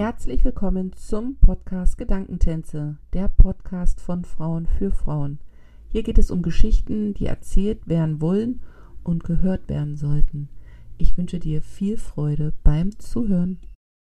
Herzlich willkommen zum Podcast Gedankentänze, der Podcast von Frauen für Frauen. Hier geht es um Geschichten, die erzählt werden wollen und gehört werden sollten. Ich wünsche dir viel Freude beim Zuhören.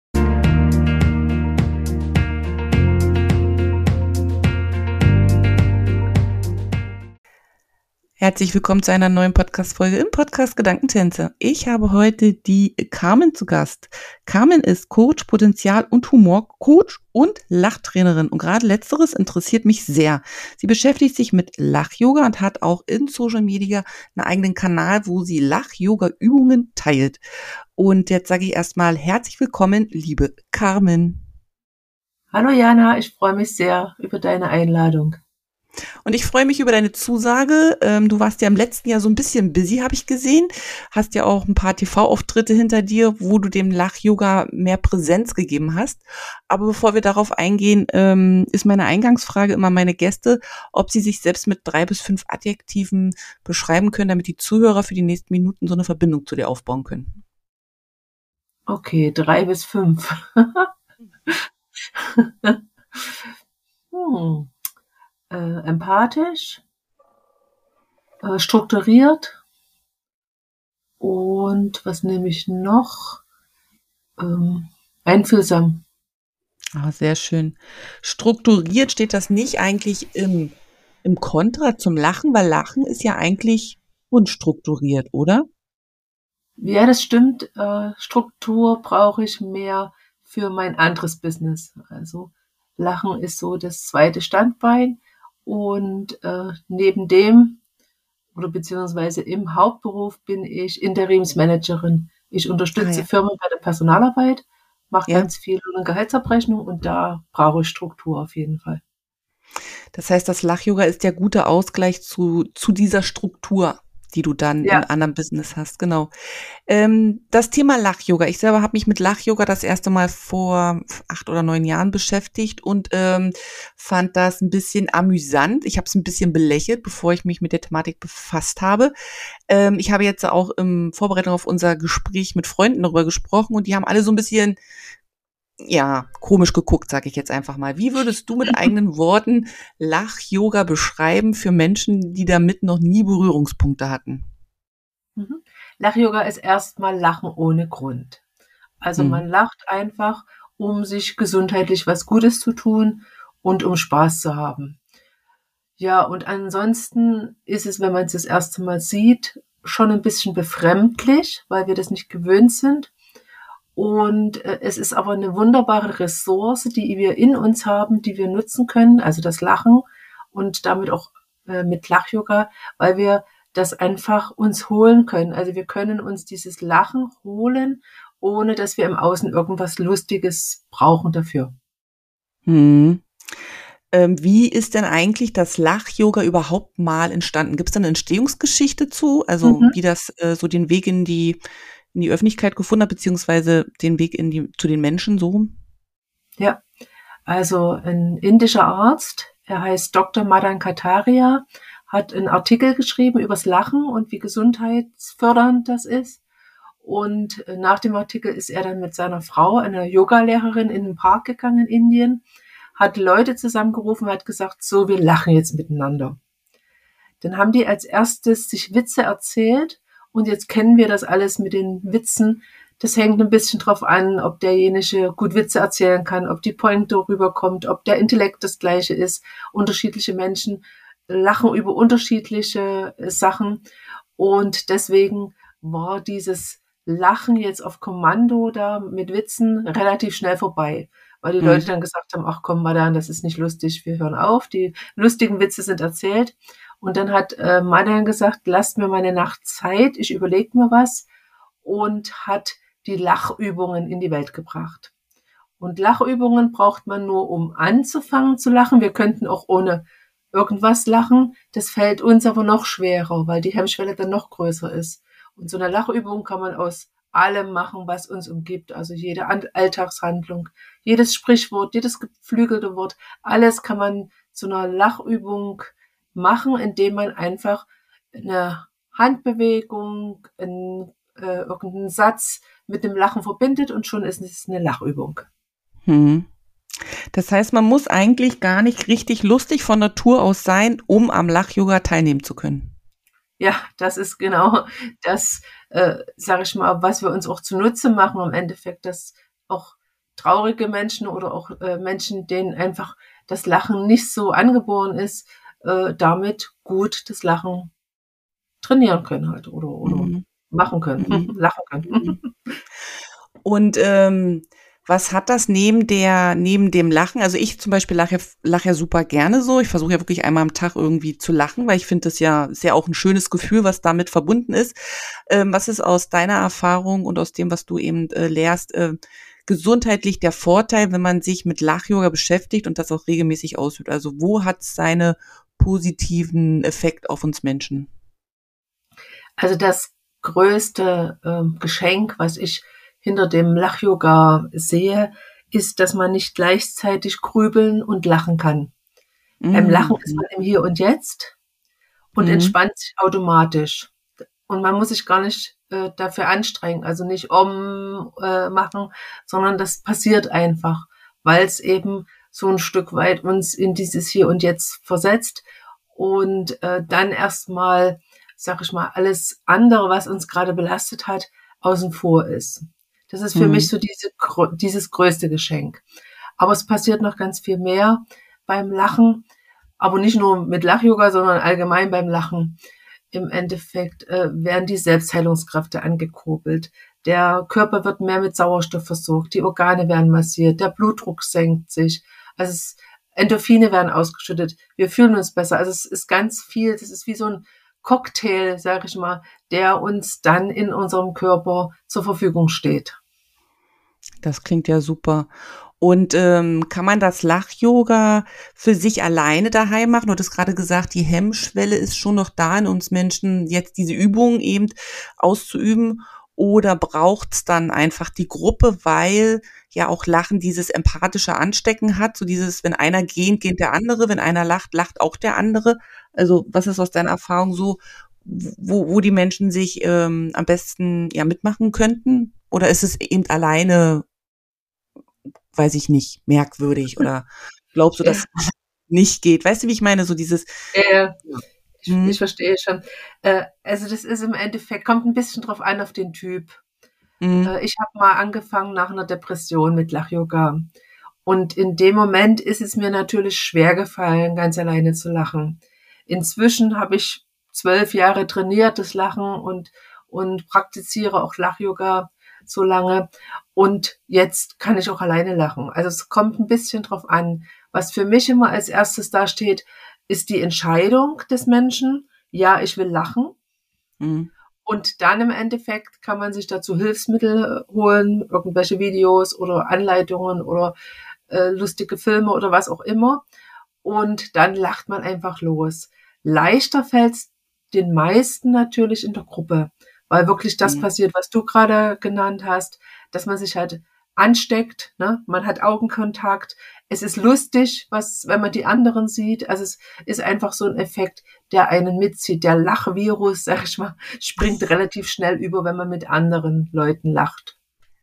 Herzlich willkommen zu einer neuen Podcast-Folge im Podcast Gedankentänze. Ich habe heute die Carmen zu Gast. Carmen ist Coach, Potenzial- und Humorcoach und Lachtrainerin. Und gerade Letzteres interessiert mich sehr. Sie beschäftigt sich mit Lach-Yoga und hat auch in Social Media einen eigenen Kanal, wo sie Lach-Yoga-Übungen teilt. Und jetzt sage ich erstmal herzlich willkommen, liebe Carmen. Hallo Jana, ich freue mich sehr über deine Einladung. Und ich freue mich über deine Zusage. Du warst ja im letzten Jahr so ein bisschen busy, habe ich gesehen. Hast ja auch ein paar TV-Auftritte hinter dir, wo du dem Lach-Yoga mehr Präsenz gegeben hast. Aber bevor wir darauf eingehen, ist meine Eingangsfrage immer meine Gäste, ob sie sich selbst mit 3 bis 5 Adjektiven beschreiben können, damit die Zuhörer für die nächsten Minuten so eine Verbindung zu dir aufbauen können. Okay, 3 bis 5. Empathisch, strukturiert und was nehme ich noch? Einfühlsam. Ah, sehr schön. Strukturiert steht das nicht eigentlich im Kontra zum Lachen, weil Lachen ist ja eigentlich unstrukturiert, oder? Ja, das stimmt. Struktur brauche ich mehr für mein anderes Business. Also Lachen ist so das zweite Standbein und neben dem oder beziehungsweise im Hauptberuf bin ich Interimsmanagerin. Ich Ah unterstütze ja. Firmen bei der Personalarbeit, mache Ja. ganz viel Lohn- und Gehaltsabrechnung und da brauche ich Struktur auf jeden Fall. Das heißt, das Lach-Yoga ist der gute Ausgleich zu dieser Struktur, die du dann Ja, im anderen Business hast, genau. Das Thema Lach-Yoga. Ich selber habe mich mit Lach-Yoga das erste Mal vor 8 oder 9 Jahren beschäftigt und fand das ein bisschen amüsant. Ich habe es ein bisschen belächelt, bevor ich mich mit der Thematik befasst habe. Ich habe jetzt auch in Vorbereitung auf unser Gespräch mit Freunden darüber gesprochen und die haben alle so ein bisschen komisch geguckt, sage ich jetzt einfach mal. Wie würdest du mit eigenen Worten Lach-Yoga beschreiben für Menschen, die damit noch nie Berührungspunkte hatten? mhm. Lach-Yoga ist erstmal Lachen ohne Grund. Also Mhm. man lacht einfach, um sich gesundheitlich was Gutes zu tun und um Spaß zu haben. Ja, und ansonsten ist es, wenn man es das erste Mal sieht, schon ein bisschen befremdlich, weil wir das nicht gewöhnt sind. Und es ist aber eine wunderbare Ressource, die wir in uns haben, die wir nutzen können, also das Lachen und damit auch mit Lach-Yoga, weil wir das einfach uns holen können. Also wir können uns dieses Lachen holen, ohne dass wir im Außen irgendwas Lustiges brauchen dafür. Mhm. Wie ist denn eigentlich das Lach-Yoga überhaupt mal entstanden? Gibt es da eine Entstehungsgeschichte zu? Also Mhm. wie das so den Weg in die Öffentlichkeit gefunden hat, beziehungsweise den Weg zu den Menschen so? Ja, also ein indischer Arzt, er heißt Dr. Madan Kataria, hat einen Artikel geschrieben übers Lachen und wie gesundheitsfördernd das ist. Und nach dem Artikel ist er dann mit seiner Frau, einer Yogalehrerin, in den Park gegangen in Indien, hat Leute zusammengerufen, hat gesagt, so, wir lachen jetzt miteinander. Dann haben die als erstes sich Witze erzählt und jetzt kennen wir das alles mit den Witzen. Das hängt ein bisschen drauf an, ob derjenige gut Witze erzählen kann, ob die Pointe rüberkommt, ob der Intellekt das gleiche ist. Unterschiedliche Menschen lachen über unterschiedliche Sachen und deswegen war dieses Lachen jetzt auf Kommando da mit Witzen relativ schnell vorbei, weil die Leute Mhm. dann gesagt haben, ach komm, Madan, das ist nicht lustig, wir hören auf, die lustigen Witze sind erzählt. Und dann hat Madan gesagt, lasst mir meine Nacht Zeit, ich überlege mir was und hat die Lachübungen in die Welt gebracht. Und Lachübungen braucht man nur, um anzufangen zu lachen. Wir könnten auch ohne irgendwas lachen. Das fällt uns aber noch schwerer, weil die Hemmschwelle dann noch größer ist. Und so eine Lachübung kann man aus allem machen, was uns umgibt. Also jede Alltagshandlung, jedes Sprichwort, jedes geflügelte Wort, alles kann man zu einer Lachübung machen, indem man einfach eine Handbewegung, irgendeinen Satz mit dem Lachen verbindet und schon ist es eine Lachübung. Mhm. Das heißt, man muss eigentlich gar nicht richtig lustig von Natur aus sein, um am Lach-Yoga teilnehmen zu können. Ja, das ist genau das, sage ich mal, was wir uns auch zunutze machen im Endeffekt, dass auch traurige Menschen oder auch Menschen, denen einfach das Lachen nicht so angeboren ist, damit gut das Lachen trainieren können halt oder Mhm. machen können, Mhm. lachen können. Mhm. Und was hat das neben dem Lachen? Also ich zum Beispiel lache ja super gerne so. Ich versuche ja wirklich einmal am Tag irgendwie zu lachen, weil ich finde, das ja ist ja auch ein schönes Gefühl, was damit verbunden ist. Was ist aus deiner Erfahrung und aus dem, was du eben lehrst, gesundheitlich der Vorteil, wenn man sich mit Lach-Yoga beschäftigt und das auch regelmäßig ausübt? Also wo hat es seine positiven Effekt auf uns Menschen? Also das größte Geschenk, was ich hinter dem Lach-Yoga sehe, ist, dass man nicht gleichzeitig grübeln und lachen kann. Beim Lachen ist Mhm. man im Hier und Jetzt und Mhm. entspannt sich automatisch. Und man muss sich gar nicht dafür anstrengen, also nicht machen, sondern das passiert einfach, weil es eben so ein Stück weit uns in dieses Hier und Jetzt versetzt und dann erstmal, sag ich mal, alles andere, was uns gerade belastet hat, außen vor ist. Das ist für mich Mhm. so dieses größte Geschenk. Aber es passiert noch ganz viel mehr beim Lachen, aber nicht nur mit Lach-Yoga, sondern allgemein beim Lachen. Im Endeffekt werden die Selbstheilungskräfte angekurbelt. Der Körper wird mehr mit Sauerstoff versorgt, die Organe werden massiert, der Blutdruck senkt sich, also Endorphine werden ausgeschüttet, wir fühlen uns besser. Also es ist ganz viel, das ist wie so ein Cocktail, sage ich mal, der uns dann in unserem Körper zur Verfügung steht. Das klingt ja super. Und kann man das Lach-Yoga für sich alleine daheim machen? Du hattest gerade gesagt, die Hemmschwelle ist schon noch da in uns Menschen, jetzt diese Übungen eben auszuüben. Oder braucht's dann einfach die Gruppe, weil ja auch Lachen dieses empathische Anstecken hat, so dieses, wenn einer gähnt, gähnt der andere, wenn einer lacht, lacht auch der andere. Also was ist aus deiner Erfahrung so, wo die Menschen sich am besten ja mitmachen könnten? Oder ist es eben alleine, weiß ich nicht, merkwürdig oder glaubst du, dass Ja, nicht geht? Weißt du, wie ich meine? So dieses, äh, ja. ich Mhm. verstehe schon. Also das ist im Endeffekt, kommt ein bisschen drauf an auf den Typ. Mhm. Ich habe mal angefangen nach einer Depression mit Lach-Yoga. Und in dem Moment ist es mir natürlich schwer gefallen, ganz alleine zu lachen. Inzwischen habe ich 12 Jahre trainiert, das Lachen und praktiziere auch Lach-Yoga so lange. Und jetzt kann ich auch alleine lachen. Also es kommt ein bisschen drauf an. Was für mich immer als erstes dasteht, ist die Entscheidung des Menschen. Ja, ich will lachen. Mhm. Und dann im Endeffekt kann man sich dazu Hilfsmittel holen, irgendwelche Videos oder Anleitungen oder lustige Filme oder was auch immer. Und dann lacht man einfach los. Leichter fällt's den meisten natürlich in der Gruppe, weil wirklich das Mhm. passiert, was du gerade genannt hast, dass man sich halt ansteckt, ne? Man hat Augenkontakt. Es ist lustig, was, wenn man die anderen sieht. Also es ist einfach so ein Effekt, der einen mitzieht. Der Lachvirus, sag ich mal, springt relativ schnell über, wenn man mit anderen Leuten lacht.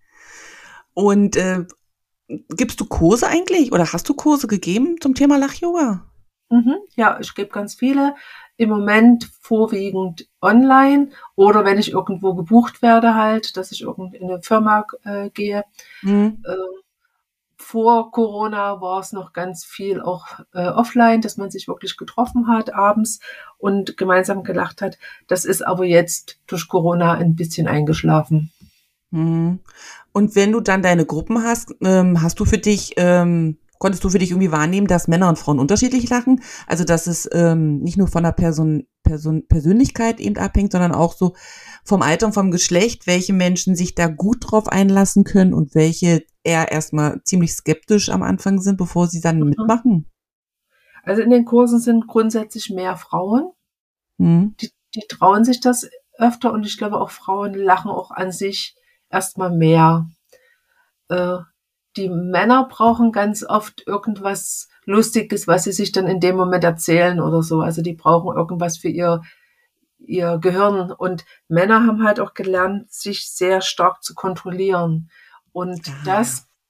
Und gibst du Kurse eigentlich oder hast du Kurse gegeben zum Thema Lach-Yoga? Ja, ich gebe ganz viele. Im Moment vorwiegend online oder wenn ich irgendwo gebucht werde halt, dass ich irgend in 'ne Firma, gehe. Mhm. Ähm, vor Corona war es noch ganz viel auch, offline, dass man sich wirklich getroffen hat abends und gemeinsam gelacht hat. Das ist aber jetzt durch Corona ein bisschen eingeschlafen. Mhm. Und wenn du dann deine Gruppen hast, hast du für dich, konntest du für dich irgendwie wahrnehmen, dass Männer und Frauen unterschiedlich lachen? Also dass es nicht nur von der Persönlichkeit eben abhängt, sondern auch so vom Alter und vom Geschlecht, welche Menschen sich da gut drauf einlassen können und welche eher erstmal ziemlich skeptisch am Anfang sind, bevor sie dann Mhm. mitmachen? Also, in den Kursen sind grundsätzlich mehr Frauen. Mhm. Die trauen sich das öfter und ich glaube auch Frauen lachen auch an sich erstmal mehr. Äh, die Männer brauchen ganz oft irgendwas Lustiges, was sie sich dann in dem Moment erzählen oder so. Also die brauchen irgendwas für ihr Gehirn. Und Männer haben halt auch gelernt, sich sehr stark zu kontrollieren. Und Ah, das ja.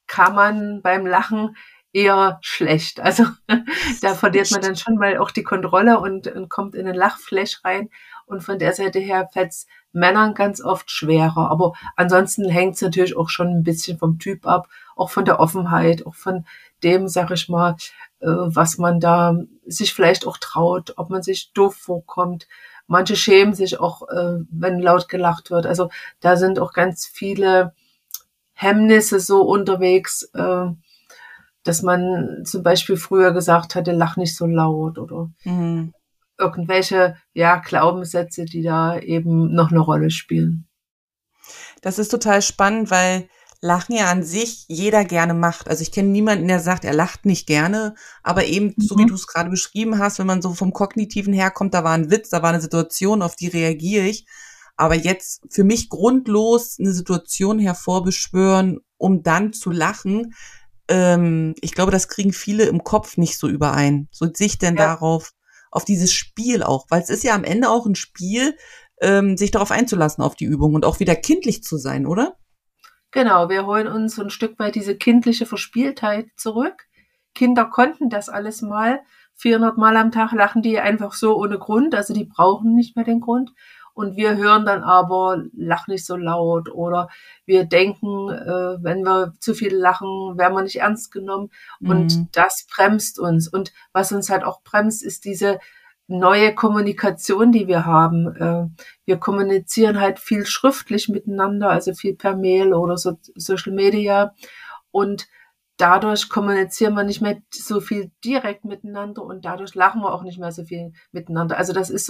kann man beim Lachen eher schlecht. Also da verliert man dann schon mal auch die Kontrolle und kommt in einen Lachflash rein. Und von der Seite her fällt es Männern ganz oft schwerer. Aber ansonsten hängt es natürlich auch schon ein bisschen vom Typ ab, auch von der Offenheit, auch von dem, sag ich mal, was man da sich vielleicht auch traut, ob man sich doof vorkommt. Manche schämen sich auch, wenn laut gelacht wird. Also da sind auch ganz viele Hemmnisse so unterwegs, dass man zum Beispiel früher gesagt hatte, lach nicht so laut oder Mhm. irgendwelche, ja, Glaubenssätze, die da eben noch eine Rolle spielen. Das ist total spannend, weil Lachen ja an sich jeder gerne macht. Also ich kenne niemanden, der sagt, er lacht nicht gerne, aber eben, so wie Mhm. du es gerade beschrieben hast, wenn man so vom Kognitiven herkommt, da war ein Witz, da war eine Situation, auf die reagiere ich. Aber jetzt für mich grundlos eine Situation hervorbeschwören, um dann zu lachen, ich glaube, das kriegen viele im Kopf nicht so überein. So sich denn Ja, darauf, auf dieses Spiel auch, weil es ist ja am Ende auch ein Spiel, sich darauf einzulassen, auf die Übung und auch wieder kindlich zu sein, oder? genau. Wir holen uns so ein Stück weit diese kindliche Verspieltheit zurück. Kinder konnten das alles mal. 400 Mal am Tag lachen die einfach so ohne Grund. Also die brauchen nicht mehr den Grund. Und wir hören dann aber, lach nicht so laut. Oder wir denken, wenn wir zu viel lachen, werden wir nicht ernst genommen. Und Mhm. das bremst uns. Und was uns halt auch bremst, ist diese neue Kommunikation, die wir haben. Wir kommunizieren halt viel schriftlich miteinander, also viel per Mail oder Social Media. Und dadurch kommunizieren wir nicht mehr so viel direkt miteinander und dadurch lachen wir auch nicht mehr so viel miteinander. Also das ist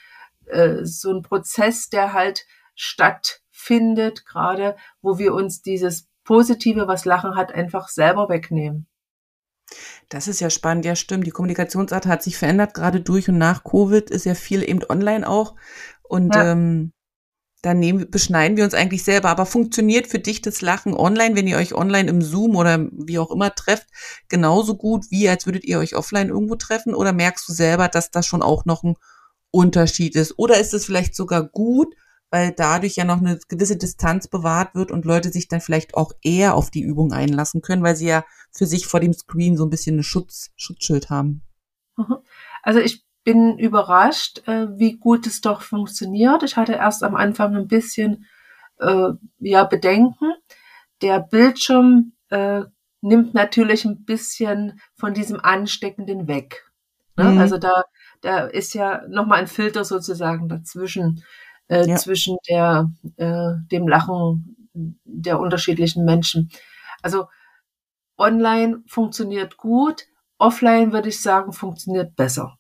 so ein Prozess, der halt stattfindet, gerade wo wir uns dieses Positive, was Lachen hat, einfach selber wegnehmen. Das ist ja spannend, ja stimmt. Die Kommunikationsart hat sich verändert, gerade durch und nach Covid ist ja viel eben online auch. Und Ja. dann beschneiden wir uns eigentlich selber. Aber funktioniert für dich das Lachen online, wenn ihr euch online im Zoom oder wie auch immer trefft, genauso gut, wie als würdet ihr euch offline irgendwo treffen? Oder merkst du selber, dass das schon auch noch ein Unterschied ist? Oder ist es vielleicht sogar gut, weil dadurch ja noch eine gewisse Distanz bewahrt wird und Leute sich dann vielleicht auch eher auf die Übung einlassen können, weil sie ja für sich vor dem Screen so ein bisschen ein Schutzschild haben? Mhm. Also ich bin überrascht, wie gut es doch funktioniert. Ich hatte erst am Anfang ein bisschen ja, Bedenken. Der Bildschirm nimmt natürlich ein bisschen von diesem Ansteckenden weg. Ne? Also Mhm. da ist ja nochmal ein Filter sozusagen dazwischen, Ja. zwischen dem Lachen der unterschiedlichen Menschen. Also online funktioniert gut, offline würde ich sagen, funktioniert besser.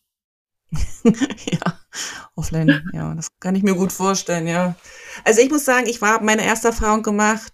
Ja, offline, ja, das kann ich mir gut vorstellen, ja. Also ich muss sagen, ich habe meine erste Erfahrung gemacht,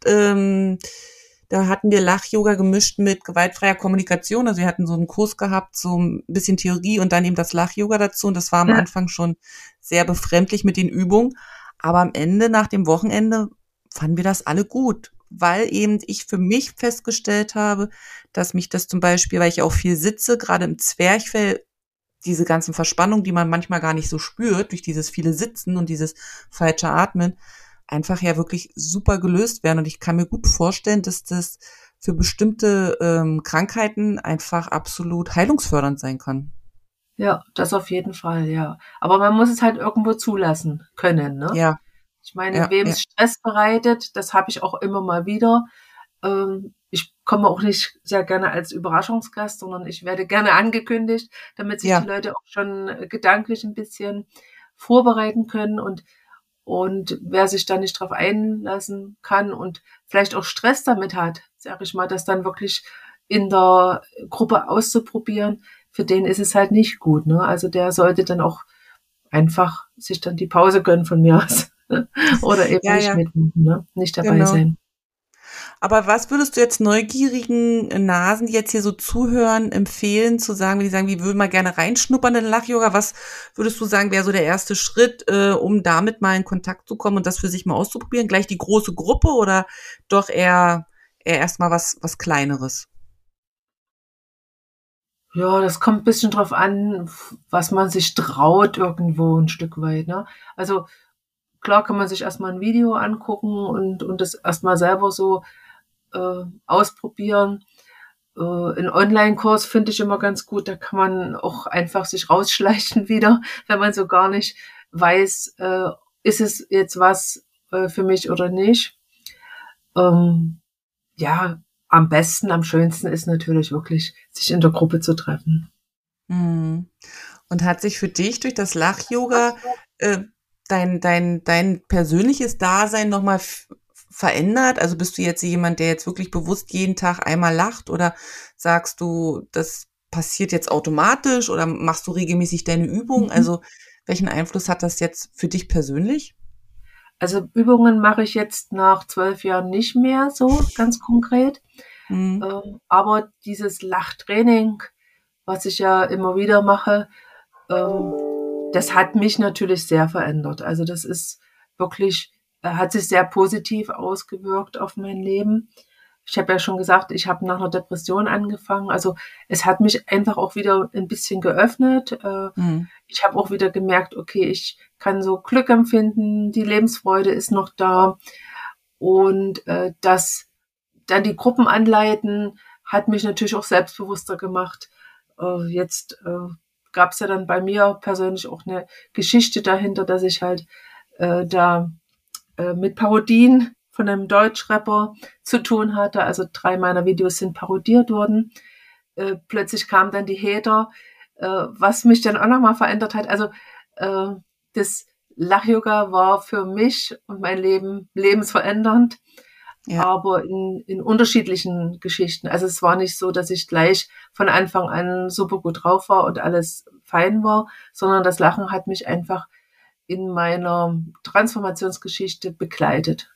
da hatten wir Lach-Yoga gemischt mit gewaltfreier Kommunikation. Also wir hatten so einen Kurs gehabt, so ein bisschen Theorie und dann eben das Lach-Yoga dazu. Und das war am Ja. Anfang schon sehr befremdlich mit den Übungen. Aber am Ende, nach dem Wochenende, fanden wir das alle gut, weil eben ich für mich festgestellt habe, dass mich das zum Beispiel, weil ich auch viel sitze, gerade im Zwerchfell, diese ganzen Verspannungen, die man manchmal gar nicht so spürt, durch dieses viele Sitzen und dieses falsche Atmen, einfach ja wirklich super gelöst werden. Und ich kann mir gut vorstellen, dass das für bestimmte Krankheiten einfach absolut heilungsfördernd sein kann. Ja, das auf jeden Fall, ja. Aber man muss es halt irgendwo zulassen können, ne? Ja, Ich meine, ja, wem ja, es Stress bereitet, das habe ich auch immer mal wieder. Ich komme auch nicht sehr gerne als Überraschungsgast, sondern ich werde gerne angekündigt, damit sich die ja, Leute auch schon gedanklich ein bisschen vorbereiten können und wer sich da nicht drauf einlassen kann und vielleicht auch Stress damit hat, sage ich mal, das dann wirklich in der Gruppe auszuprobieren, für den ist es halt nicht gut, ne? Also der sollte dann auch einfach sich dann die Pause gönnen von mir aus oder eben ja, nicht ja, mitmachen, ne? Nicht dabei genau. sein. Aber was würdest du jetzt neugierigen Nasen, die jetzt hier so zuhören, empfehlen, zu sagen, wenn die sagen, wir würden mal gerne reinschnuppern in Lach-Yoga? Was würdest du sagen, wäre so der erste Schritt, um damit mal in Kontakt zu kommen und das für sich mal auszuprobieren? Gleich die große Gruppe oder doch eher erstmal was Kleineres? Ja, das kommt ein bisschen drauf an, was man sich traut irgendwo ein Stück weit, ne? Also, klar kann man sich erst mal 'n Video angucken und das erst mal selber so ausprobieren. Einen Online-Kurs finde ich immer ganz gut. Da kann man auch einfach sich rausschleichen wieder, wenn man so gar nicht weiß, ist es jetzt was für mich oder nicht. Ähm, ja, am besten, am schönsten ist natürlich wirklich, sich in der Gruppe zu treffen. Mhm. Und hat sich für dich durch das Lach-Yoga äh, dein persönliches Dasein nochmal verändert? Also bist du jetzt jemand, der jetzt wirklich bewusst jeden Tag einmal lacht oder sagst du, das passiert jetzt automatisch oder machst du regelmäßig deine Übungen? Mhm. Also welchen Einfluss hat das jetzt für dich persönlich? Also Übungen mache ich jetzt nach 12 Jahren nicht mehr so ganz konkret. Mhm. Aber dieses Lachtraining, was ich ja immer wieder mache, ähm, das hat mich natürlich sehr verändert. Also das ist wirklich, hat sich sehr positiv ausgewirkt auf mein Leben. Ich habe ja schon gesagt, ich habe nach einer Depression angefangen. Also es hat mich einfach auch wieder ein bisschen geöffnet. Mhm. Ich habe auch wieder gemerkt, okay, ich kann so Glück empfinden, die Lebensfreude ist noch da. Und das dann die Gruppen anleiten, hat mich natürlich auch selbstbewusster gemacht. Jetzt gab es ja dann bei mir persönlich auch eine Geschichte dahinter, dass ich halt da mit Parodien von einem Deutschrapper zu tun hatte. Also 3 meiner Videos sind parodiert worden. Plötzlich kamen dann die Hater, was mich dann auch nochmal verändert hat. Also das Lach-Yoga war für mich und mein Leben lebensverändernd, Ja. aber in unterschiedlichen Geschichten. Also es war nicht so, dass ich gleich von Anfang an super gut drauf war und alles fein war, sondern das Lachen hat mich einfach in meiner Transformationsgeschichte begleitet.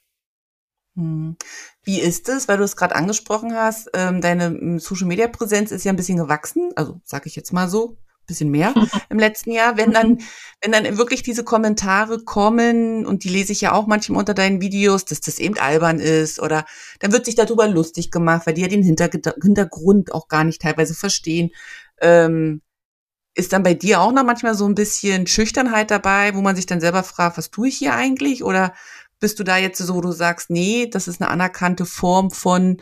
Mhm. Wie ist es, weil du es gerade angesprochen hast, deine Social-Media-Präsenz ist ja ein bisschen gewachsen, also sage ich jetzt mal so, bisschen mehr im letzten Jahr. Wenn dann wirklich diese Kommentare kommen, und die lese ich ja auch manchmal unter deinen Videos, dass das eben albern ist oder dann wird sich darüber lustig gemacht, weil die ja den Hintergrund auch gar nicht teilweise verstehen. Ähm, Ist dann bei dir auch noch manchmal so ein bisschen Schüchternheit dabei, wo man sich dann selber fragt: „Was tue ich hier eigentlich?“ Oder bist du da jetzt so, wo du sagst: „Nee, das ist eine anerkannte Form von,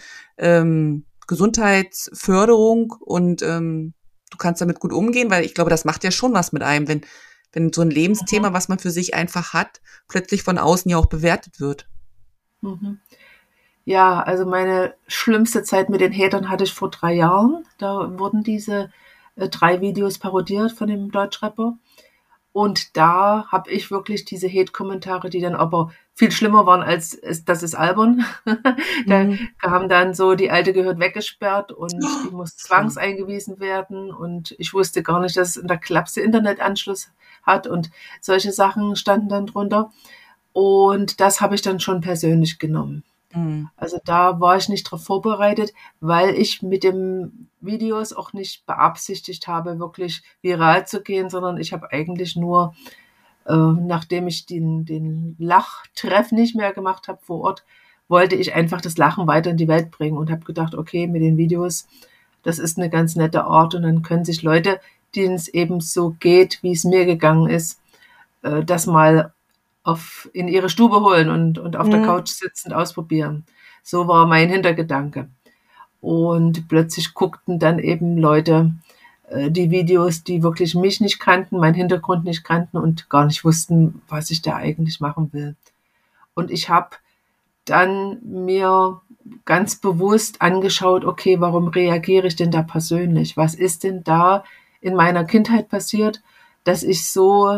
Gesundheitsförderung und, du kannst damit gut umgehen?“ Weil ich glaube, das macht ja schon was mit einem, wenn so ein Lebensthema, was man für sich einfach hat, plötzlich von außen ja auch bewertet wird. Mhm. Ja, also meine schlimmste Zeit mit den Hatern hatte ich vor 3 Jahren. Da wurden diese 3 Videos parodiert von dem Deutschrapper. Und da habe ich wirklich diese Hate-Kommentare, die dann aber viel schlimmer waren als das ist albern. Da Mhm. kam dann so, die Alte gehört weggesperrt und die muss Schlimm. zwangseingewiesen werden. Und ich wusste gar nicht, dass es in der Klapse Internetanschluss hat. Und solche Sachen standen dann drunter. Und das habe ich dann schon persönlich genommen. Mhm. Also da war ich nicht drauf vorbereitet, weil ich mit den Videos auch nicht beabsichtigt habe, wirklich viral zu gehen, sondern ich habe eigentlich nur, nachdem ich den Lachtreff nicht mehr gemacht habe vor Ort, wollte ich einfach das Lachen weiter in die Welt bringen und habe gedacht, okay, mit den Videos, das ist eine ganz nette Art und dann können sich Leute, denen es eben so geht, wie es mir gegangen ist, das mal in ihre Stube holen und auf der Mhm. Couch sitzend ausprobieren. So war mein Hintergedanke. Und plötzlich guckten dann eben Leute die Videos, die wirklich mich nicht kannten, meinen Hintergrund nicht kannten und gar nicht wussten, was ich da eigentlich machen will. Und ich habe dann mir ganz bewusst angeschaut, okay, warum reagiere ich denn da persönlich? Was ist denn da in meiner Kindheit passiert, dass ich so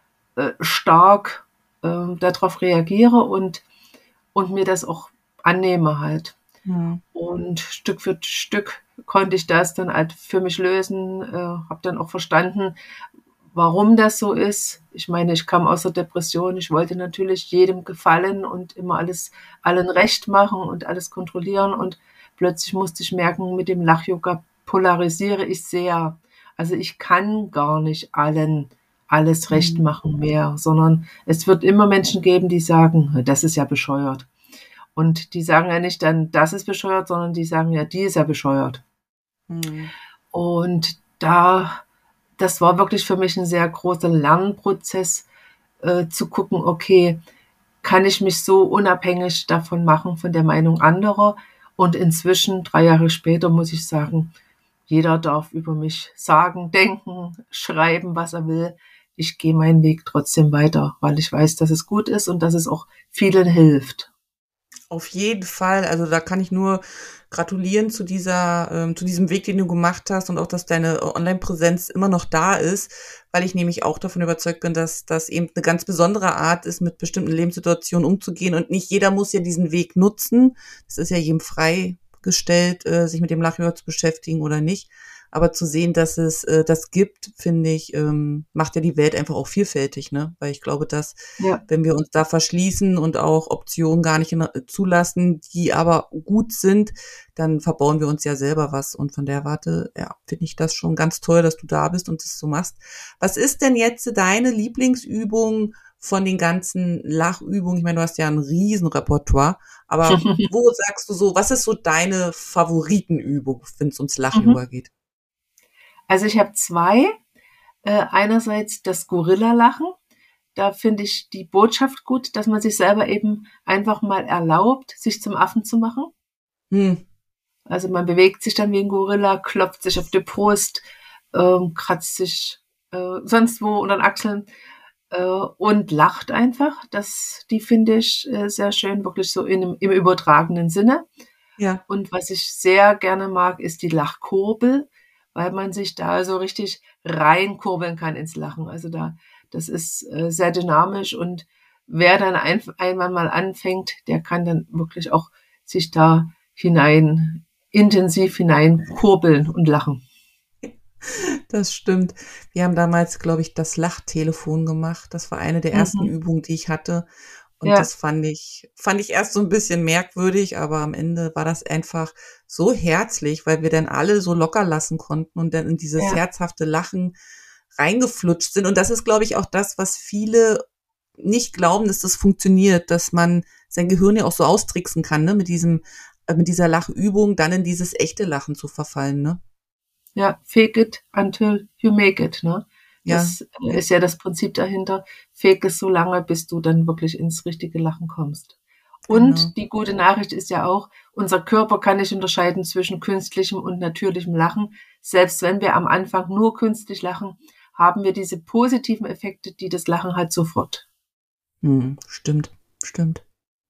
stark darauf reagiere und mir das auch annehme halt. Mhm. Und Stück für Stück konnte ich das dann halt für mich lösen, habe dann auch verstanden, warum das so ist. Ich meine, ich kam aus der Depression, ich wollte natürlich jedem gefallen und immer allen recht machen und alles kontrollieren und plötzlich musste ich merken, mit dem Lach-Yoga polarisiere ich sehr. Also ich kann gar nicht allen alles recht Mhm. machen mehr, sondern es wird immer Menschen geben, die sagen: „Das ist ja bescheuert.“ Und die sagen ja nicht dann: „Das ist bescheuert“, sondern die sagen ja: „Die ist ja bescheuert.“ Mhm. Und das war wirklich für mich ein sehr großer Lernprozess, zu gucken: „Okay, kann ich mich so unabhängig davon machen, von der Meinung anderer Und inzwischen, 3 Jahre später, muss ich sagen, jeder darf über mich sagen, denken, schreiben, was er will. Ich gehe meinen Weg trotzdem weiter, weil ich weiß, dass es gut ist und dass es auch vielen hilft. Auf jeden Fall. Also da kann ich nur gratulieren zu diesem Weg, den du gemacht hast und auch, dass deine Online-Präsenz immer noch da ist, weil ich nämlich auch davon überzeugt bin, dass das eben eine ganz besondere Art ist, mit bestimmten Lebenssituationen umzugehen und nicht jeder muss ja diesen Weg nutzen. Das ist ja jedem freigestellt, sich mit dem Lachyoga zu beschäftigen oder nicht. Aber zu sehen, dass es das gibt, finde ich, macht ja die Welt einfach auch vielfältig, ne? Weil ich glaube, dass Ja, wenn wir uns da verschließen und auch Optionen gar nicht zulassen, die aber gut sind, dann verbauen wir uns ja selber was. Und von der Warte, ja, finde ich das schon ganz toll, dass du da bist und das so machst. Was ist denn jetzt deine Lieblingsübung von den ganzen Lachübungen? Ich meine, du hast ja ein Riesenrepertoire, aber wo sagst du so, was ist so deine Favoritenübung, wenn es ums mhm. Lachyoga geht? Also ich habe 2. Einerseits das Gorilla-Lachen. Da finde ich die Botschaft gut, dass man sich selber eben einfach mal erlaubt, sich zum Affen zu machen. Hm, Also man bewegt sich dann wie ein Gorilla, klopft sich auf die Brust, kratzt sich sonst wo unter den Achseln und lacht einfach. Die finde ich sehr schön, wirklich so im übertragenen Sinne. ja. Und was ich sehr gerne mag, ist die Lachkurbel, weil man sich da so richtig reinkurbeln kann ins Lachen. Also das ist sehr dynamisch und wer dann einmal mal anfängt, der kann dann wirklich auch sich da intensiv hineinkurbeln und lachen. Das stimmt. Wir haben damals, glaube ich, das Lachtelefon gemacht. Das war eine der ersten Mhm. Übungen, die ich hatte. Und Ja, das fand ich erst so ein bisschen merkwürdig, aber am Ende war das einfach so herzlich, weil wir dann alle so locker lassen konnten und dann in dieses ja, herzhafte Lachen reingeflutscht sind. Und das ist, glaube ich, auch das, was viele nicht glauben, dass das funktioniert, dass man sein Gehirn ja auch so austricksen kann, ne, mit dieser Lachübung dann in dieses echte Lachen zu verfallen, ne? ja, fake it until you make it, ne? Ja, Das ja, ist ja das Prinzip dahinter. Fake es so lange, bis du dann wirklich ins richtige Lachen kommst. genau. Und die gute Nachricht ist ja auch, unser Körper kann nicht unterscheiden zwischen künstlichem und natürlichem Lachen. Selbst wenn wir am Anfang nur künstlich lachen, haben wir diese positiven Effekte, die das Lachen hat, sofort. Stimmt, stimmt.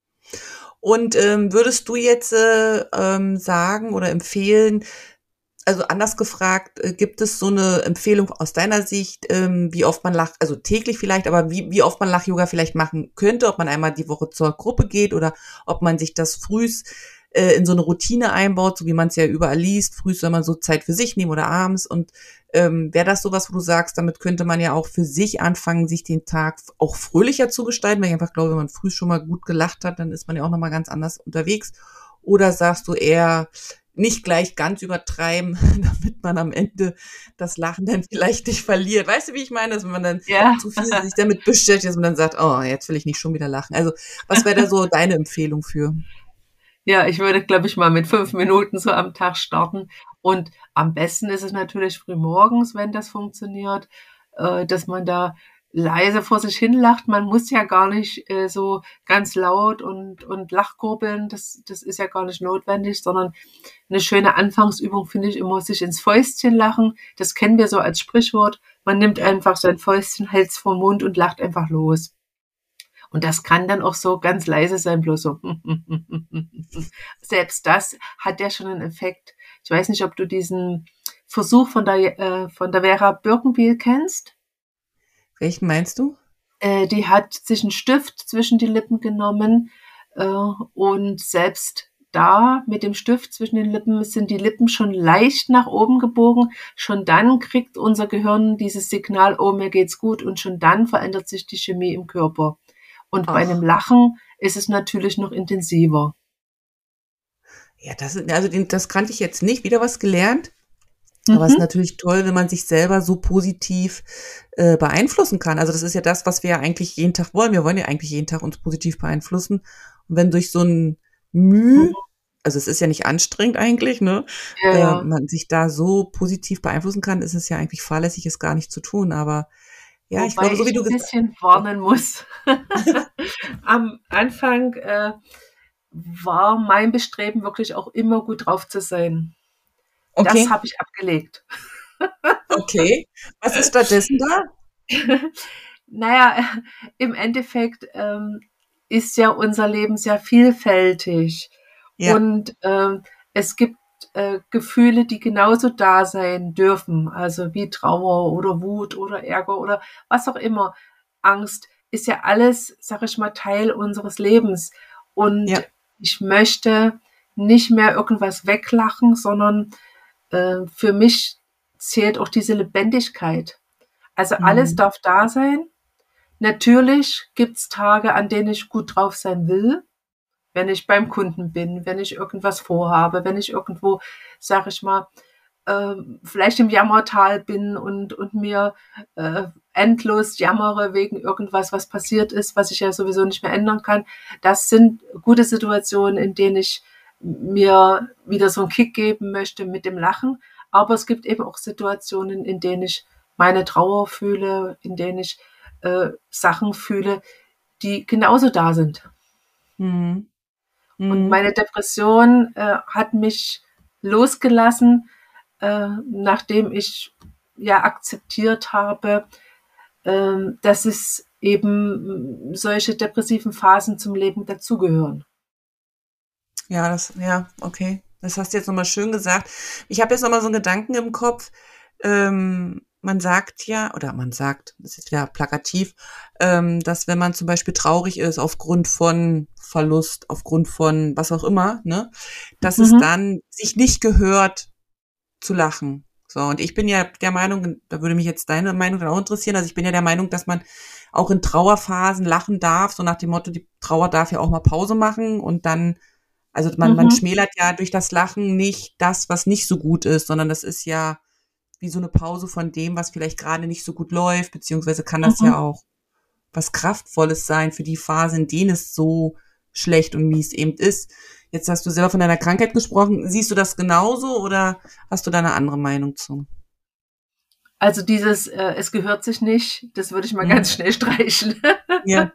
Und würdest du jetzt sagen oder empfehlen, also anders gefragt, gibt es so eine Empfehlung aus deiner Sicht, wie oft man also täglich vielleicht, aber wie oft man Lach-Yoga vielleicht machen könnte, ob man einmal die Woche zur Gruppe geht oder ob man sich das frühs in so eine Routine einbaut, so wie man es ja überall liest. Frühs soll man so Zeit für sich nehmen oder abends. Und wäre das sowas, wo du sagst, damit könnte man ja auch für sich anfangen, sich den Tag auch fröhlicher zu gestalten, weil ich einfach glaube, wenn man früh schon mal gut gelacht hat, dann ist man ja auch nochmal ganz anders unterwegs. Oder sagst du eher, nicht gleich ganz übertreiben, damit man am Ende das Lachen dann vielleicht nicht verliert. Weißt du, wie ich meine? Dass man dann Ja. zu viel sich damit beschäftigt, dass man dann sagt, oh, jetzt will ich nicht schon wieder lachen. Also, was wäre da so deine Empfehlung für? Ja, ich würde, glaube ich, mal mit 5 Minuten so am Tag starten. Und am besten ist es natürlich früh morgens, wenn das funktioniert, dass man da leise vor sich hin lacht. Man muss ja gar nicht so ganz laut und Lachkurbeln. Das ist ja gar nicht notwendig, sondern eine schöne Anfangsübung finde ich immer, sich ins Fäustchen lachen. Das kennen wir so als Sprichwort. Man nimmt Ja. einfach sein Fäustchen, hält's vor den Mund und lacht einfach los. Und das kann dann auch so ganz leise sein, bloß so. Selbst das hat ja schon einen Effekt. Ich weiß nicht, ob du diesen Versuch von der Vera Birkenbiel kennst. Welchen meinst du? Die hat sich einen Stift zwischen die Lippen genommen und selbst da mit dem Stift zwischen den Lippen sind die Lippen schon leicht nach oben gebogen. Schon dann kriegt unser Gehirn dieses Signal, oh, mir geht's gut, und schon dann verändert sich die Chemie im Körper. Und bei einem Ach, Lachen ist es natürlich noch intensiver. ja, das kannte ich jetzt nicht. Wieder was gelernt. Aber es ist Mhm. natürlich toll, wenn man sich selber so positiv beeinflussen kann. Also das ist ja das, was wir ja eigentlich jeden Tag wollen. Wir wollen ja eigentlich jeden Tag uns positiv beeinflussen. Und wenn durch so ein Mühe, Mhm. also es ist ja nicht anstrengend eigentlich, ne, Ja, ja. man sich da so positiv beeinflussen kann, ist es ja eigentlich fahrlässig, es gar nicht zu tun. Aber ja, ich Wobei glaube, so wie ich du ein gesagt bisschen hast. warnen muss. Am Anfang war mein Bestreben, wirklich auch immer gut drauf zu sein. Das Okay, habe ich abgelegt. okay. Was ist stattdessen da? Naja, im Endeffekt ist ja unser Leben sehr vielfältig Ja. und es gibt Gefühle, die genauso da sein dürfen, also wie Trauer oder Wut oder Ärger oder was auch immer. Angst ist ja alles, sag ich mal, Teil unseres Lebens. Und Ja. ich möchte nicht mehr irgendwas weglachen, sondern für mich zählt auch diese Lebendigkeit. Also alles Mhm. darf da sein. Natürlich gibt's Tage, an denen ich gut drauf sein will, wenn ich beim Kunden bin, wenn ich irgendwas vorhabe, wenn ich irgendwo, sag ich mal, vielleicht im Jammertal bin und mir endlos jammere wegen irgendwas, was passiert ist, was ich ja sowieso nicht mehr ändern kann. Das sind gute Situationen, in denen ich mir wieder so einen Kick geben möchte mit dem Lachen. Aber es gibt eben auch Situationen, in denen ich meine Trauer fühle, in denen ich Sachen fühle, die genauso da sind. Mhm. Und Mhm. meine Depression hat mich losgelassen, nachdem ich ja akzeptiert habe, dass es eben solche depressiven Phasen zum Leben dazugehören. Ja, okay. Das hast du jetzt nochmal schön gesagt. Ich habe jetzt nochmal so einen Gedanken im Kopf. Man sagt ja, oder man sagt, das ist jetzt wieder plakativ, dass wenn man zum Beispiel traurig ist aufgrund von Verlust, aufgrund von was auch immer, ne, dass es Mhm. dann sich nicht gehört zu lachen. So, und ich bin ja der Meinung, da würde mich jetzt deine Meinung dann auch interessieren, also ich bin ja der Meinung, dass man auch in Trauerphasen lachen darf, so nach dem Motto, die Trauer darf ja auch mal Pause machen und dann also man Mhm. schmälert ja durch das Lachen nicht das, was nicht so gut ist, sondern das ist ja wie so eine Pause von dem, was vielleicht gerade nicht so gut läuft, beziehungsweise kann das ja Mhm. auch was Kraftvolles sein für die Phase, in denen es so schlecht und mies eben ist. Jetzt hast du selber von deiner Krankheit gesprochen. Siehst du das genauso oder hast du da eine andere Meinung zu? Also dieses, es gehört sich nicht, das würde ich mal Mhm. ganz schnell streichen. Ja.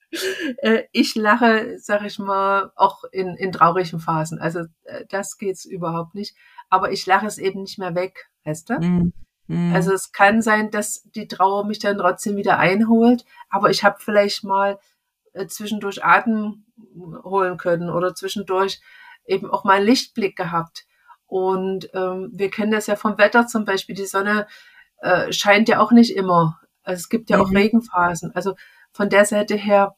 Ich lache, sag ich mal, auch in traurigen Phasen. Also das geht's überhaupt nicht. Aber ich lache es eben nicht mehr weg, weißt du? Mhm. Also Mhm. es kann sein, dass die Trauer mich dann trotzdem wieder einholt, aber ich habe vielleicht mal zwischendurch Atem holen können oder zwischendurch eben auch mal einen Lichtblick gehabt. Und wir kennen das ja vom Wetter zum Beispiel. Die Sonne scheint ja auch nicht immer. Also es gibt ja auch Mhm. Regenphasen. Also von der Seite her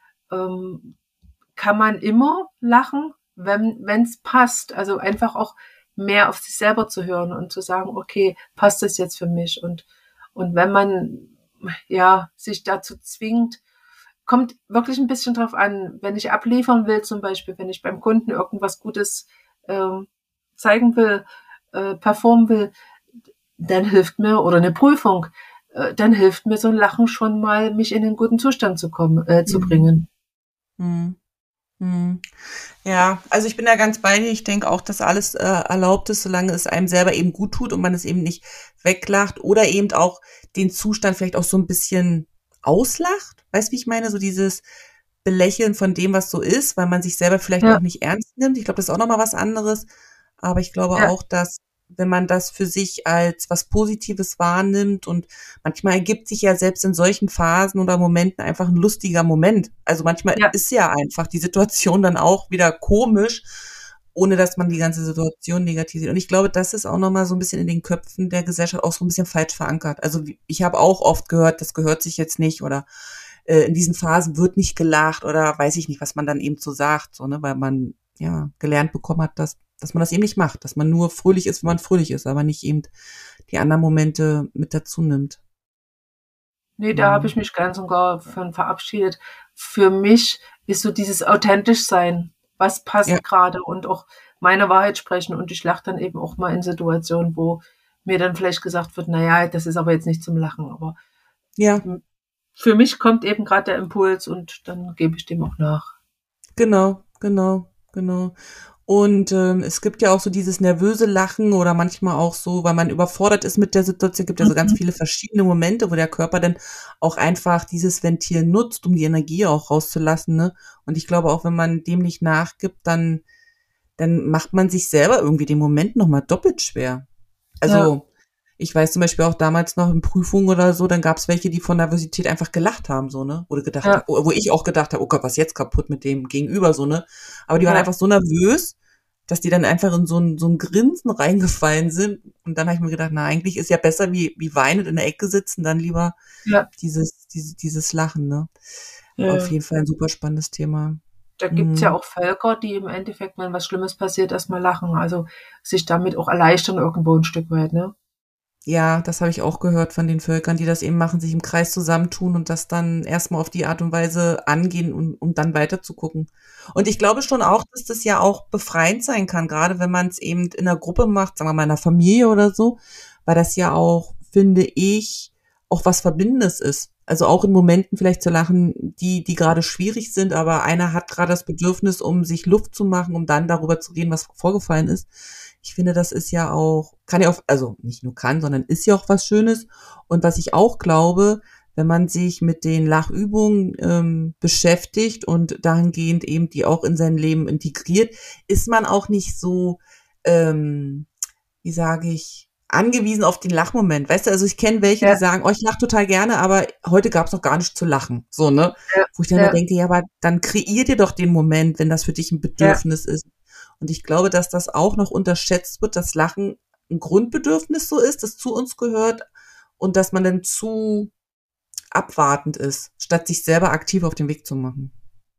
ähm, kann man immer lachen, wenn es passt. Also einfach auch mehr auf sich selber zu hören und zu sagen, okay, passt das jetzt für mich? Und wenn man ja sich dazu zwingt, kommt wirklich ein bisschen drauf an, wenn ich abliefern will, zum Beispiel, wenn ich beim Kunden irgendwas Gutes ähm, zeigen will, performen will, dann hilft mir, oder eine Prüfung, dann hilft mir so ein Lachen schon mal, mich in einen guten Zustand zu kommen, zu Mhm. bringen. Mhm. Mhm. Ja, also ich bin da ganz bei dir. Ich denke auch, dass alles erlaubt ist, solange es einem selber eben gut tut und man es eben nicht weglacht oder eben auch den Zustand vielleicht auch so ein bisschen auslacht. Weißt du, wie ich meine? So dieses Belächeln von dem, was so ist, weil man sich selber vielleicht auch Ja, nicht ernst nimmt. Ich glaube, das ist auch noch mal was anderes. Aber ich glaube ja, auch, dass wenn man das für sich als was Positives wahrnimmt und manchmal ergibt sich ja selbst in solchen Phasen oder Momenten einfach ein lustiger Moment. Also manchmal ja. ist ja einfach die Situation dann auch wieder komisch, ohne dass man die ganze Situation negatisiert. Und ich glaube, das ist auch noch mal so ein bisschen in den Köpfen der Gesellschaft auch so ein bisschen falsch verankert. Also ich habe auch oft gehört, das gehört sich jetzt nicht oder in diesen Phasen wird nicht gelacht oder weiß ich nicht, was man dann eben so sagt, so, ne, weil man ja gelernt bekommen hat, dass man das eben nicht macht, dass man nur fröhlich ist, wenn man fröhlich ist, aber nicht eben die anderen Momente mit dazu nimmt. Ne, da habe Mhm. ich mich ganz und gar von verabschiedet. Für mich ist so dieses authentisch sein, was Ja, passt gerade und auch meine Wahrheit sprechen und ich lache dann eben auch mal in Situationen, wo mir dann vielleicht gesagt wird: „Na ja, das ist aber jetzt nicht zum Lachen." Aber, ja, für mich kommt eben gerade der Impuls und dann gebe ich dem auch nach. genau, genau, genau. Und es gibt ja auch so dieses nervöse Lachen oder manchmal auch so, weil man überfordert ist mit der Situation, gibt ja so ganz Mhm. viele verschiedene Momente, wo der Körper dann auch einfach dieses Ventil nutzt, um die Energie auch rauszulassen, ne? Und ich glaube auch, wenn man dem nicht nachgibt, dann macht man sich selber irgendwie den Moment nochmal doppelt schwer. Ja, Also, ich weiß zum Beispiel auch damals noch in Prüfungen oder so, dann gab es welche, die von Nervosität einfach gelacht haben, so, ne? Oder gedacht, ja, wo ich auch gedacht habe, oh Gott, was ist jetzt kaputt mit dem Gegenüber, so, ne? Aber die waren ja, einfach so nervös, dass die dann einfach in so ein Grinsen reingefallen sind. Und dann habe ich mir gedacht, na, eigentlich ist ja besser wie weinend in der Ecke sitzen, dann lieber ja, dieses Lachen, ne? Auf ja. jeden Fall ein super spannendes Thema. Da gibt's ja Mhm. auch Völker, die im Endeffekt, wenn was Schlimmes passiert, erst mal lachen, also sich damit auch erleichtern irgendwo 'n Stück weit, ne? Ja, das habe ich auch gehört von den Völkern, die das eben machen, sich im Kreis zusammentun und das dann erstmal auf die Art und Weise angehen, um dann weiter zu gucken. Und ich glaube schon auch, dass das ja auch befreiend sein kann, gerade wenn man es eben in einer Gruppe macht, sagen wir mal in einer Familie oder so, weil das ja auch, finde ich, auch was Verbindendes ist. Also auch in Momenten vielleicht zu lachen, die gerade schwierig sind, aber einer hat gerade das Bedürfnis, um sich Luft zu machen, um dann darüber zu reden, was vorgefallen ist. Ich finde, das ist ja auch, kann ja auch, also nicht nur kann, sondern ist ja auch was Schönes. Und was ich auch glaube, wenn man sich mit den Lachübungen beschäftigt und dahingehend eben die auch in sein Leben integriert, ist man auch nicht so, ähm, wie sage ich, angewiesen auf den Lachmoment. Weißt du, also ich kenne welche, die Ja, sagen, oh, ich lache total gerne, aber heute gab es noch gar nichts zu lachen. So, ne? ja, Wo ich dann immer ja, denke, ja, aber dann kreier dir doch den Moment, wenn das für dich ein ja. Bedürfnis ist. Und ich glaube, dass das auch noch unterschätzt wird, dass Lachen ein Grundbedürfnis so ist, das zu uns gehört und dass man dann zu abwartend ist, statt sich selber aktiv auf den Weg zu machen.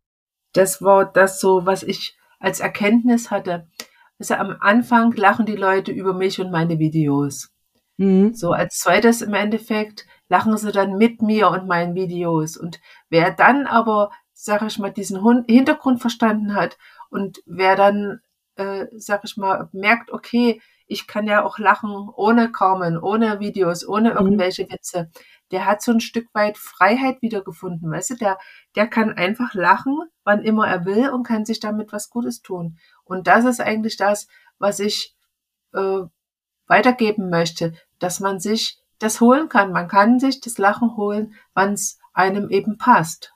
Das war das so, was ich als Erkenntnis hatte. Also, am Anfang lachen die Leute über mich und meine Videos. Mhm. So, als Zweites im Endeffekt lachen sie dann mit mir und meinen Videos. Und wer dann aber, sage ich mal, diesen Hintergrund verstanden hat und wer dann, sage ich mal, merkt, okay, ich kann ja auch lachen ohne Carmen, ohne Videos, ohne Mhm. irgendwelche Witze, der hat so ein Stück weit Freiheit wiedergefunden, weißt du? Der kann einfach lachen, wann immer er will und kann sich damit was Gutes tun. Und das ist eigentlich das, was ich, äh, weitergeben möchte, dass man sich das holen kann. Man kann sich das Lachen holen, wann es einem eben passt.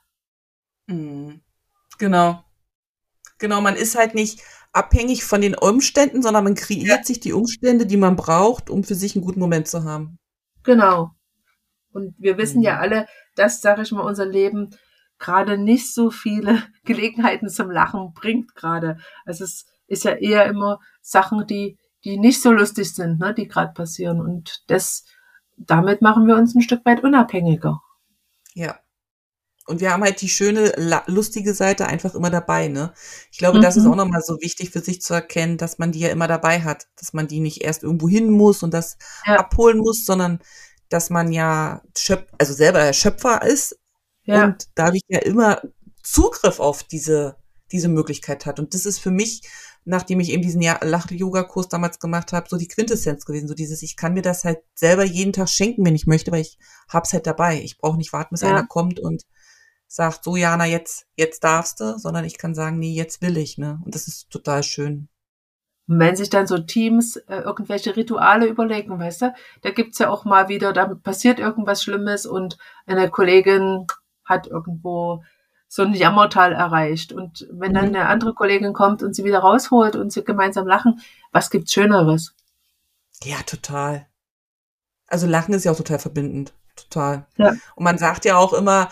Mhm. Genau. Genau, man ist halt nicht abhängig von den Umständen, sondern man Ja. kreiert sich die Umstände, die man braucht, um für sich einen guten Moment zu haben. Genau. Und wir wissen ja Mhm. alle, dass, sage ich mal, unser Leben gerade nicht so viele Gelegenheiten zum Lachen bringt gerade. Also es ist ja eher immer Sachen, die nicht so lustig sind, ne, die gerade passieren. Und das, damit machen wir uns ein Stück weit unabhängiger. Ja. Und wir haben halt die schöne, lustige Seite einfach immer dabei, ne? Ich glaube, das ist auch Mhm. nochmal so wichtig für sich zu erkennen, dass man die ja immer dabei hat, dass man die nicht erst irgendwo hin muss und das Ja, abholen muss, sondern dass man ja also selber der Schöpfer ist ja, und dadurch ja immer Zugriff auf diese Möglichkeit hat. Und das ist für mich, nachdem ich eben diesen Lach-Yoga-Kurs damals gemacht habe, so die Quintessenz gewesen. So dieses, ich kann mir das halt selber jeden Tag schenken, wenn ich möchte, weil ich hab's halt dabei. Ich brauche nicht warten, bis einer ja. kommt und sagt, so Jana, jetzt darfst du, sondern ich kann sagen, nee, jetzt will ich, ne? Und das ist total schön. Und wenn sich dann so Teams irgendwelche Rituale überlegen, weißt du, da gibt's ja auch mal wieder, da passiert irgendwas Schlimmes und eine Kollegin hat irgendwo so ein Jammertal erreicht. Und wenn dann Mhm. eine andere Kollegin kommt und sie wieder rausholt und sie gemeinsam lachen, was gibt's Schöneres? Ja, total. Also Lachen ist ja auch total verbindend. Total. Ja. Und man sagt ja auch immer,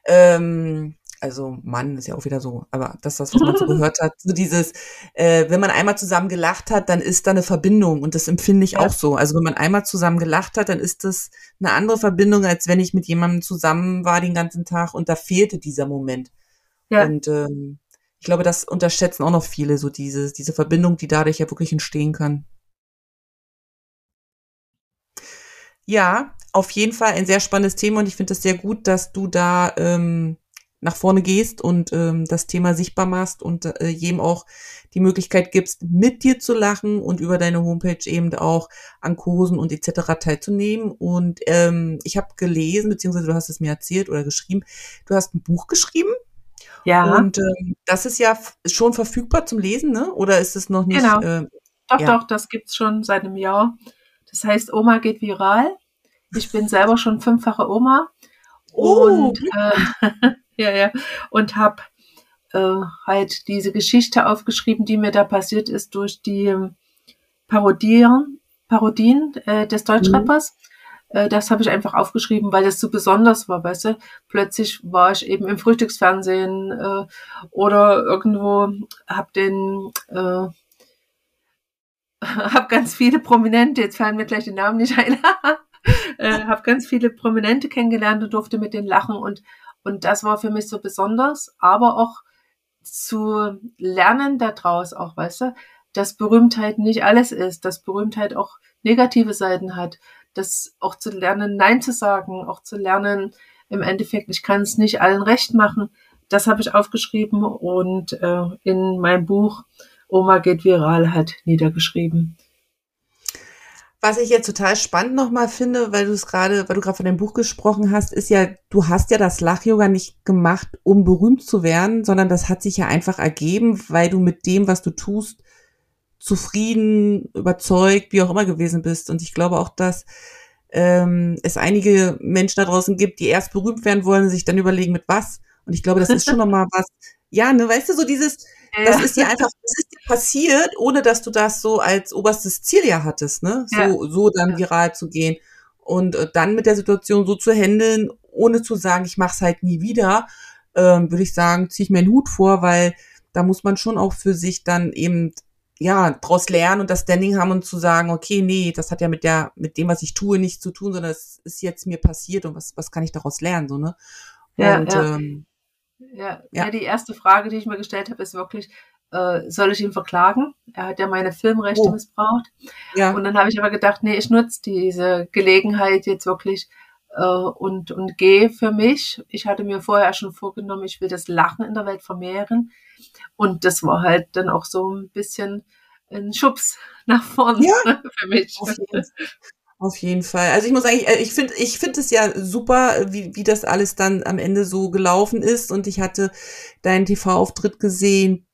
also Mann ist ja auch wieder so, aber das, was man so gehört hat, so dieses, wenn man einmal zusammen gelacht hat, dann ist da eine Verbindung und das empfinde ich Ja, auch so. Also wenn man einmal zusammen gelacht hat, dann ist das eine andere Verbindung, als wenn ich mit jemandem zusammen war den ganzen Tag und da fehlte dieser Moment. ja. Und ich glaube, das unterschätzen auch noch viele, so diese Verbindung, die dadurch ja wirklich entstehen kann. Ja, auf jeden Fall ein sehr spannendes Thema und ich finde es sehr gut, dass du da nach vorne gehst und das Thema sichtbar machst und jedem auch die Möglichkeit gibst, mit dir zu lachen und über deine Homepage eben auch an Kursen und etc. teilzunehmen. Und ich habe gelesen, beziehungsweise du hast es mir erzählt oder geschrieben, du hast ein Buch geschrieben Ja, Und das ist ja schon verfügbar zum Lesen, ne? Oder ist es noch nicht? genau. Doch, Ja. doch, das gibt's schon seit einem Jahr. Das heißt, Oma geht viral. Ich bin selber schon 5-fache Oma Oh, und Glückwunsch. ja, ja, und habe halt diese Geschichte aufgeschrieben, die mir da passiert ist durch die Parodien des Mhm. Deutschrappers. Das habe ich einfach aufgeschrieben, weil das so besonders war, weißt du? Plötzlich war ich eben im Frühstücksfernsehen oder irgendwo, hab den hab ganz viele Prominente, jetzt fallen mir gleich die Namen nicht ein, habe ganz viele Prominente kennengelernt und durfte mit denen lachen und das war für mich so besonders, aber auch zu lernen daraus auch, weißt du, dass Berühmtheit nicht alles ist, dass Berühmtheit auch negative Seiten hat, das auch zu lernen, Nein zu sagen, auch zu lernen, im Endeffekt, ich kann es nicht allen recht machen. Das habe ich aufgeschrieben und in meinem Buch Oma geht viral halt niedergeschrieben. Was ich jetzt total spannend nochmal finde, weil du gerade von deinem Buch gesprochen hast, ist ja, du hast ja das Lach-Yoga nicht gemacht, um berühmt zu werden, sondern das hat sich ja einfach ergeben, weil du mit dem, was du tust, zufrieden, überzeugt, wie auch immer gewesen bist. Und ich glaube auch, dass es einige Menschen da draußen gibt, die erst berühmt werden wollen, sich dann überlegen, mit was. Und ich glaube, das ist schon nochmal was, ja, ne, weißt du, so dieses, Ja, das ist dir passiert, ohne dass du das so als oberstes Ziel ja hattest, ne, ja, so dann ja, viral zu gehen. Und dann mit der Situation so zu handeln, ohne zu sagen, ich mach's halt nie wieder, würde ich sagen, ziehe ich mir einen Hut vor, weil da muss man schon auch für sich dann eben ja, draus lernen und das Standing haben und zu sagen, okay, nee, das hat ja mit dem, was ich tue, nichts zu tun, sondern es ist jetzt mir passiert und was kann ich daraus lernen, so, ne? ja, Und, ja. Ja, ja, ja, die erste Frage, die ich mir gestellt habe, ist wirklich, soll ich ihn verklagen? Er hat ja meine Filmrechte oh, missbraucht. Und ja, dann habe ich aber gedacht, nee, ich nutze diese Gelegenheit jetzt wirklich und gehe für mich. Ich hatte mir vorher schon vorgenommen, ich will das Lachen in der Welt vermehren. Und das war halt dann auch so ein bisschen ein Schubs nach vorn ja, für mich. auf jeden Auf jeden Fall. Also ich muss sagen, ich finde es ja super, wie das alles dann am Ende so gelaufen ist. Und ich hatte deinen TV-Auftritt gesehen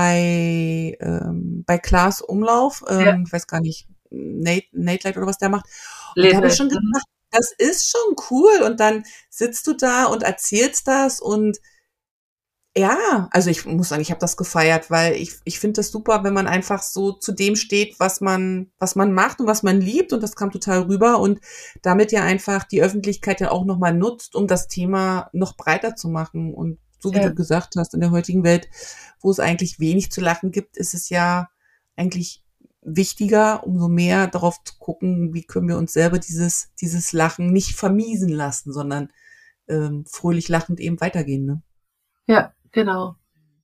bei Klaas Umlauf. Ja, Ich weiß gar nicht, Nate Light oder was der macht. Und da Late habe ich Night. schon Mhm. gedacht, das ist schon cool. Und dann sitzt du da und erzählst das und ja, also ich muss sagen, ich habe das gefeiert, weil ich finde das super, wenn man einfach so zu dem steht, was man macht und was man liebt und das kam total rüber und damit ja einfach die Öffentlichkeit ja auch nochmal nutzt, um das Thema noch breiter zu machen. Und so wie du Ja, gesagt hast, in der heutigen Welt, wo es eigentlich wenig zu lachen gibt, ist es ja eigentlich wichtiger, umso mehr darauf zu gucken, wie können wir uns selber dieses Lachen nicht vermiesen lassen, sondern fröhlich lachend eben weitergehen, ne? ja, genau.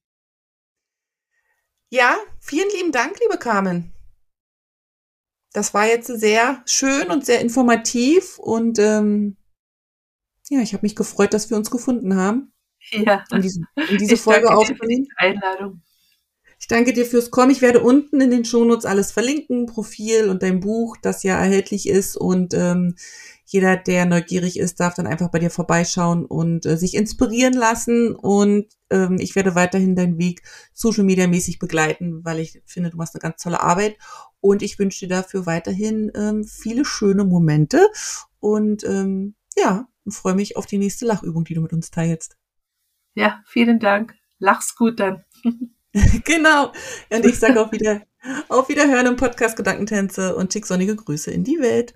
Ja, vielen lieben Dank, liebe Carmen. Das war jetzt sehr schön und sehr informativ und ja, ich habe mich gefreut, dass wir uns gefunden haben, Ja, um diese ich Folge danke dir für aufzunehmen. die Einladung. Ich danke dir fürs Kommen. Ich werde unten in den Shownotes alles verlinken, Profil und dein Buch, das ja erhältlich ist und jeder, der neugierig ist, darf dann einfach bei dir vorbeischauen und sich inspirieren lassen und ich werde weiterhin deinen Weg Social Media mäßig begleiten, weil ich finde, du machst eine ganz tolle Arbeit und ich wünsche dir dafür weiterhin viele schöne Momente und ja, und freue mich auf die nächste Lachübung, die du mit uns teilst. Ja, vielen Dank. Lach's gut dann. Genau. Und ich sage auf Wiederhören im Podcast Gedankentänze und schick sonnige Grüße in die Welt.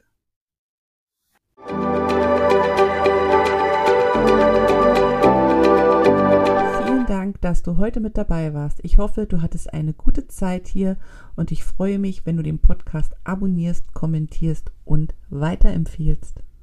Vielen Dank, dass du heute mit dabei warst. Ich hoffe, du hattest eine gute Zeit hier und ich freue mich, wenn du den Podcast abonnierst, kommentierst und weiterempfiehlst.